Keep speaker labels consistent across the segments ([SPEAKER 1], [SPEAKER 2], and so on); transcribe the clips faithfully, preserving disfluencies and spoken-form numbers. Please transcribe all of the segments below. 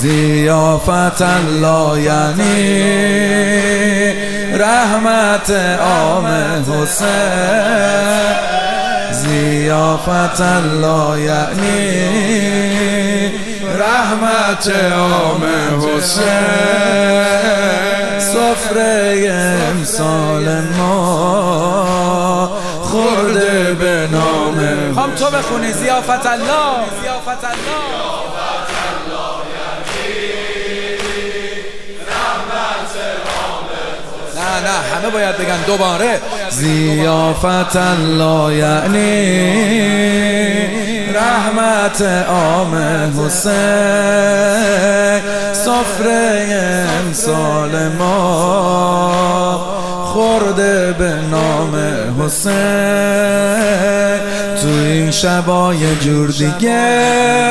[SPEAKER 1] ضیافت الله یعنی رحمت عام حسین، ضیافت الله یعنی رحمت عام حسین. سفره امسال ما خورده به نام
[SPEAKER 2] هم تو بخونی ضیافت الله، ضیافت الله. نه نه همه باید بگن دوباره.
[SPEAKER 1] ضیافت الله یعنی رحمت عام حسین. سفره امسال ما خورده به نام حسین. تو این شبا یه جور دیگه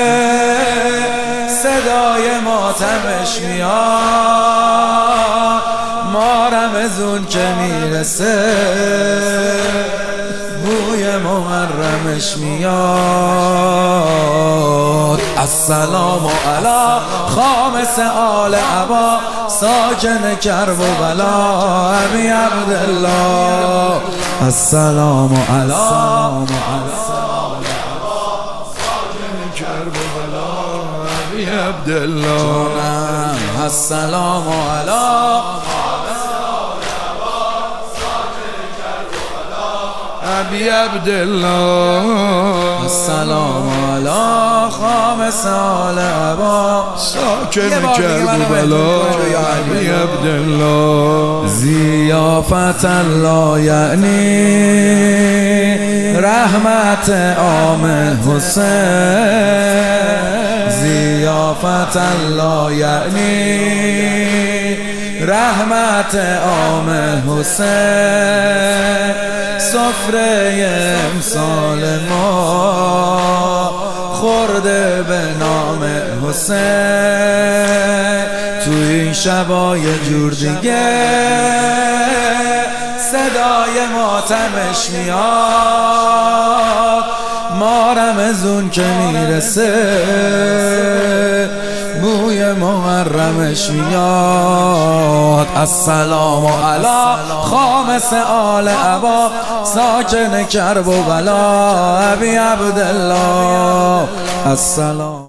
[SPEAKER 1] صدای ماتمش میاد، ما رمضون که میرسه بوی محرمش میاد. السلام علی خامس آل عبا ساکن کرب و بلا ابی عبدالله. السلام علی ابی عبدالله. السلام علی ابی عبدالله. السلام علی خامس آل عبا ساکن کربلا ابی عبدالله. ضیافت الله یعنی رحمت عام حسین، ضیافت الله یعنی رحمت عام حسین. سفره امسال ما خورده به نام حسین. تو این شبا یه جور دیگه صدای ماتمش میاد، ما رمضون که میرسه بوی محرمش میاد. السلام علی خامس آل عبا ساکن کرب و بلا ابی عبدالله. السلام